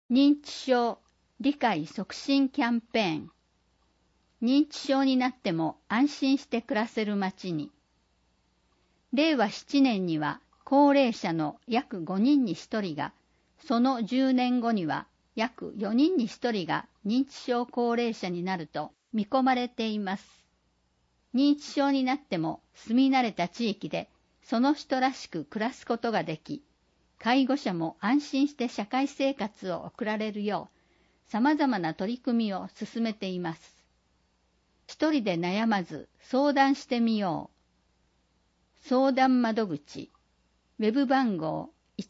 認知症理解促進キャンペーン。認知症になっても安心して暮らせる街に。令和7年には高齢者の約5人に1人が、その10年後には約4人に1人が認知症高齢者になると見込まれています。認知症になっても住み慣れた地域でその人らしく暮らすことができ、介護者も安心して社会生活を送られるよう、様々な取り組みを進めています。一人で悩まず相談してみよう。相談窓口、ウェブ番号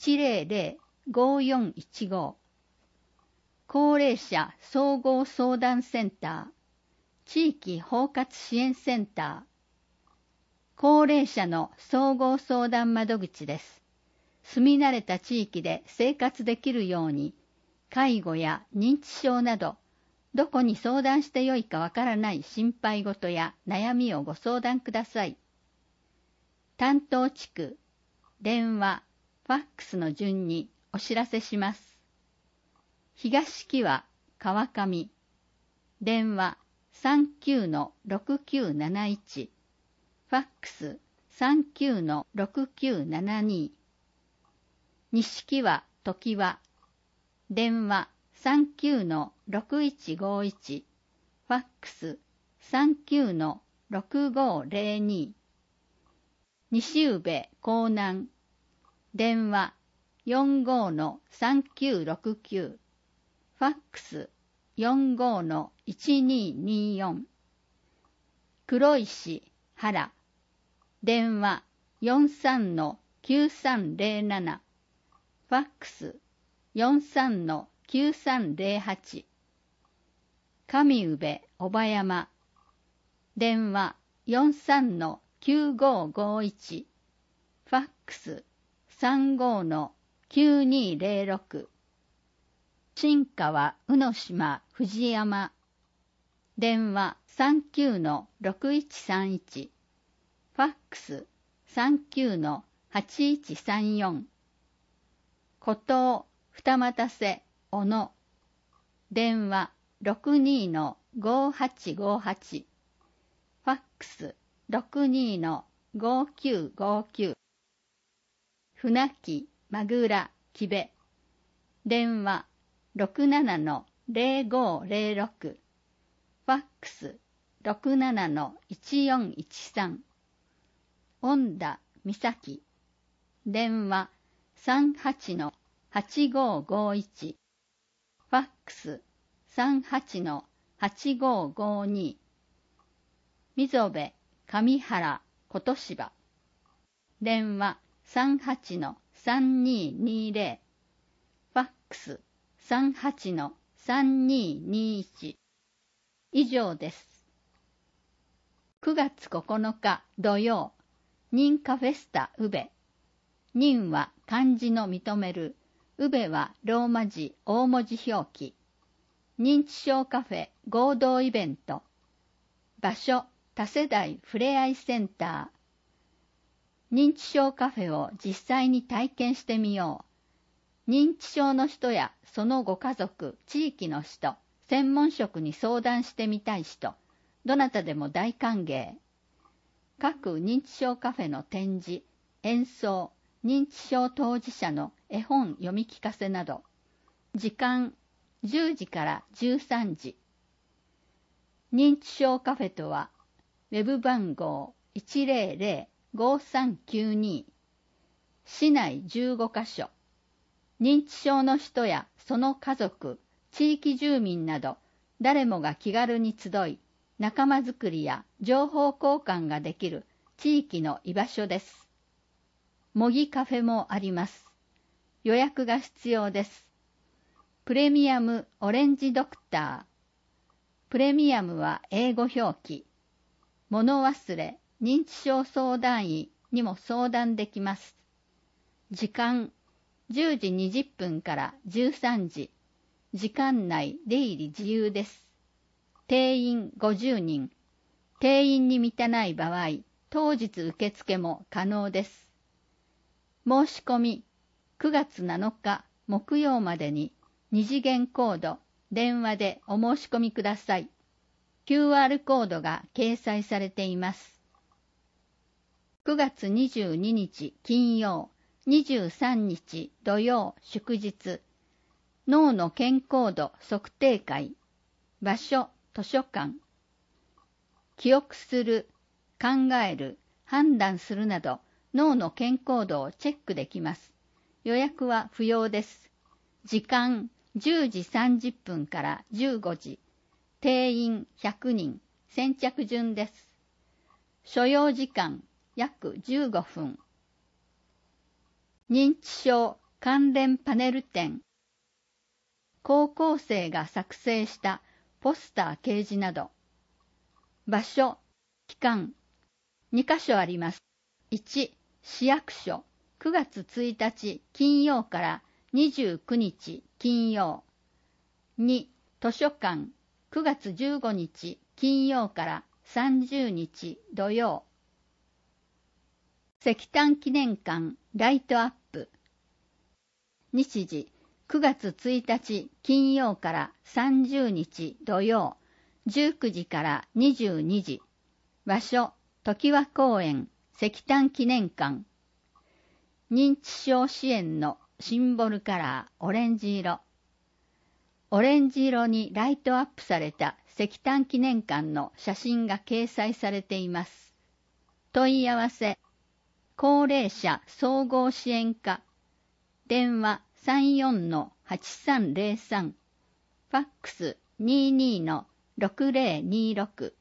100-5415。高齢者総合相談センター、地域包括支援センター。高齢者の総合相談窓口です。住み慣れた地域で生活できるように、介護や認知症など、どこに相談してよいかわからない心配事や悩みをご相談ください。担当地区、電話、ファックスの順にお知らせします。東木は川上、電話 39-6971、ファックス 39-6972。西木は常盤、電話 39-6151、ファックス 39-6502。西宇部江南、電話 45-3969、ファックス 45-1224。黒石原、電話 43-9307、ファックス 43-9308。上宇部小葉山、電話 43-9551、ファックス 35-9206。新川宇野島藤山、電話 39-6131、ファックス 39-8134。古東二俣瀬小野、電話 62-5858、ファックス 62-5959。船木まぐら木部、電話 67-0506、ファックス 67-1413。恩田美咲、電話 38-8551、ファックス 38-8552。溝部上原琴芝、電話 38-3220、ファックス 38-3221。以上です。9月9日土曜、認可フェスタ宇部。認は漢字の認める、宇部はローマ字大文字表記。認知症カフェ合同イベント。場所多世代ふれあいセンター。認知症カフェを実際に体験してみよう。認知症の人やそのご家族、地域の人、専門職に相談してみたい人、どなたでも大歓迎。各認知症カフェの展示、演奏、認知症当事者の絵本読み聞かせなど。時間10時から13時。認知症カフェとは、ウェブ番号 100-5392。市内15カ所。認知症の人やその家族、地域住民など、誰もが気軽に集い、仲間づくりや情報交換ができる地域の居場所です。模擬カフェもあります。予約が必要です。プレミアムオレンジドクター。プレミアムは英語表記。物忘れ、認知症相談員にも相談できます。時間10時20分から13時。時間内出入り自由です。定員50人。定員に満たない場合、当日受付も可能です。申し込み9月7日木曜までに二次元コード、電話でお申し込みください。QR コードが掲載されています。9月22日金曜、23日土曜祝日、脳の健康度測定会、場所図書館。記憶する、考える、判断するなど脳の健康度をチェックできます。予約は不要です。時間10時30分から15時。定員100人、先着順です。所要時間約15分。認知症関連パネル展。高校生が作成したポスター掲示など。場所、期間、2カ所あります。1、市役所、9月1日金曜から29日金曜。2、図書館、9月15日金曜から30日土曜。石炭記念館ライトアップ。日時9月1日金曜から30日土曜、19時から22時。場所、常盤公園石炭記念館。認知症支援のシンボルカラーオレンジ色。オレンジ色にライトアップされた石炭記念館の写真が掲載されています。問い合わせ、高齢者総合支援課、電話 34-8303、ファックス 22-6026。